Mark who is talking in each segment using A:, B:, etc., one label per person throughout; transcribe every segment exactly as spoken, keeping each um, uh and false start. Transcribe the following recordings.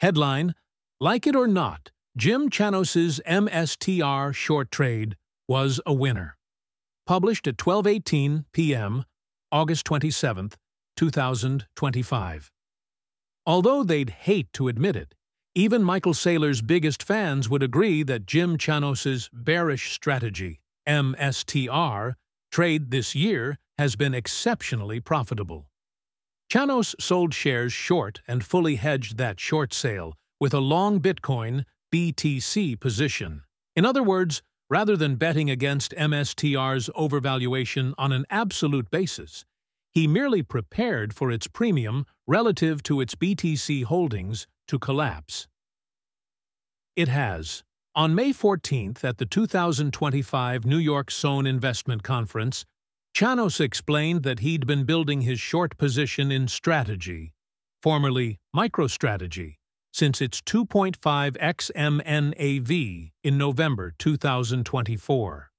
A: Headline: Like it or not, Jim Chanos's M S T R short trade was a winner. Published at twelve eighteen p m, August twenty-seventh, two thousand twenty-five. Although they'd hate to admit it, even Michael Saylor's biggest fans would agree that Jim Chanos's bearish strategy, M S T R, trade this year has been exceptionally profitable. Chanos sold shares short and fully hedged that short sale with a long Bitcoin B T C position. In other words, rather than betting against M S T R's overvaluation on an absolute basis, he merely prepared for its premium relative to its B T C holdings to collapse. It has. On May fourteenth at the two thousand twenty-five New York Sohn Investment Conference, Chanos explained that he'd been building his short position in Strategy, formerly MicroStrategy, since its two point five x M N A V in November two thousand twenty-four.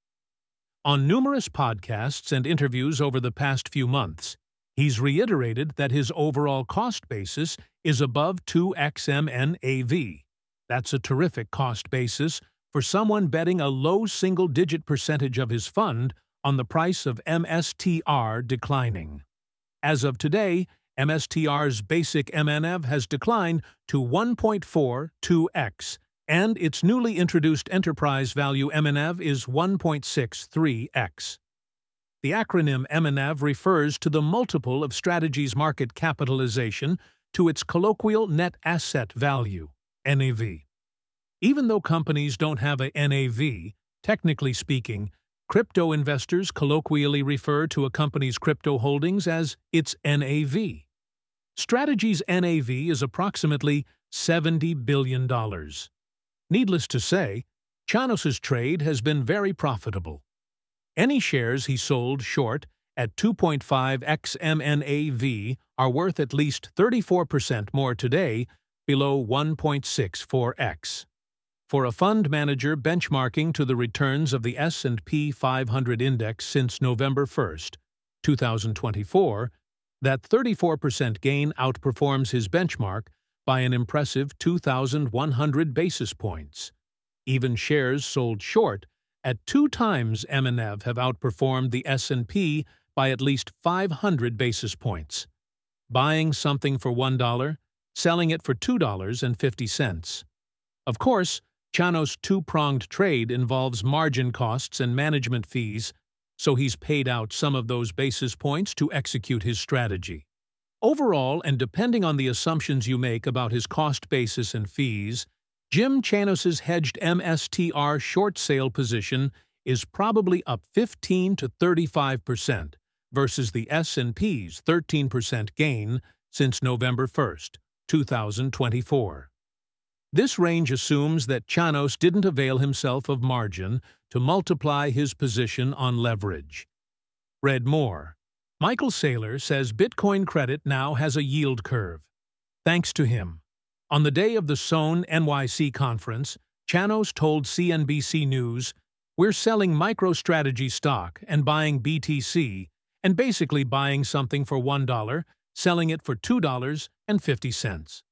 A: On numerous podcasts and interviews over the past few months, he's reiterated that his overall cost basis is above two x M N A V. That's a terrific cost basis for someone betting a low single-digit percentage of his fund on the price of M S T R declining. As of today, M S T R's basic M N A V has declined to one point four two x, and its newly introduced enterprise value M N A V is one point six three x. The acronym M N A V refers to the multiple of Strategy's market capitalization to its colloquial net asset value, N A V. Even though companies don't have a N A V, technically speaking, crypto investors colloquially refer to a company's crypto holdings as its N A V. Strategy's N A V is approximately seventy billion dollars. Needless to say, Chanos's trade has been very profitable. Any shares he sold short at two point five x M N A V are worth at least thirty-four percent more today, below one point six four x. For a fund manager benchmarking to the returns of the S and P five hundred index since November first, two thousand twenty-four, that thirty-four percent gain outperforms his benchmark by an impressive two thousand one hundred basis points. Even shares sold short at two times M N A V have outperformed the S and P by at least five hundred basis points. Buying something for one dollar, selling it for two dollars and fifty cents. Of course, Chanos' two-pronged trade involves margin costs and management fees, so he's paid out some of those basis points to execute his strategy. Overall, and depending on the assumptions you make about his cost basis and fees, Jim Chanos's hedged M S T R short sale position is probably up fifteen to thirty-five percent versus the S and P's thirteen percent gain since November first, two thousand twenty-four. This range assumes that Chanos didn't avail himself of margin to multiply his position on leverage. Read more. Michael Saylor says Bitcoin credit now has a yield curve. Thanks to him. On the day of the Sohn N Y C conference, Chanos told C N B C News, "We're selling MicroStrategy stock and buying B T C, and basically buying something for one dollar, selling it for two dollars and fifty cents.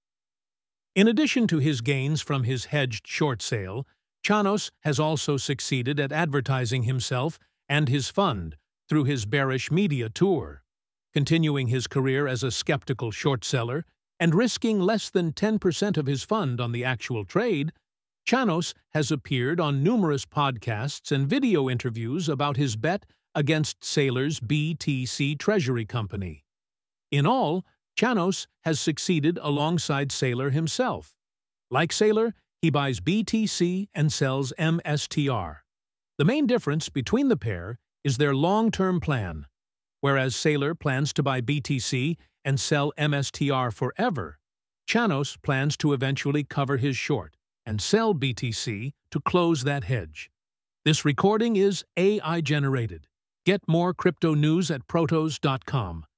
A: In addition to his gains from his hedged short sale, Chanos has also succeeded at advertising himself and his fund through his bearish media tour, continuing his career as a skeptical short seller and risking less than ten percent of his fund on the actual trade. Chanos has appeared on numerous podcasts and video interviews about his bet against Saylor's B T C Treasury Company. In all, Chanos has succeeded alongside Saylor himself. Like Saylor, he buys B T C and sells M S T R. The main difference between the pair is their long-term plan. Whereas Saylor plans to buy B T C and sell M S T R forever, Chanos plans to eventually cover his short and sell B T C to close that hedge. This recording is A I generated. Get more crypto news at protos dot com.